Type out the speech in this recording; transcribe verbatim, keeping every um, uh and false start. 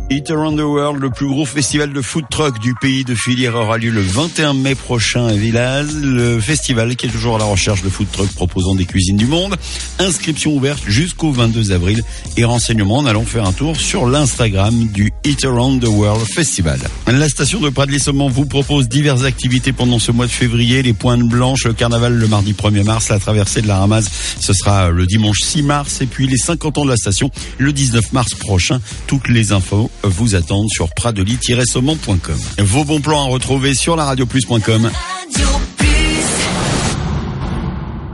Eat Around the World, le plus gros festival de food truck du pays de filière, aura lieu le vingt et un mai prochain à Villaz. Le festival qui est toujours à la recherche de food truck proposant des cuisines du monde. Inscription ouverte jusqu'au vingt-deux avril et renseignements en allant faire un tour sur l'Instagram du Eat Around the World Festival. La station de Pradley-Saumont vous propose diverses activités pendant ce mois de février. Les Pointes Blanches, le carnaval le mardi premier mars, la traversée de la Ramaze, ce sera le dimanche six mars et puis les cinquante ans de la station le dix-neuf mars prochain. Toutes les infos vous attendent sur pradely tiret saumont point com. Vos bons plans à retrouver sur la radio plus point com.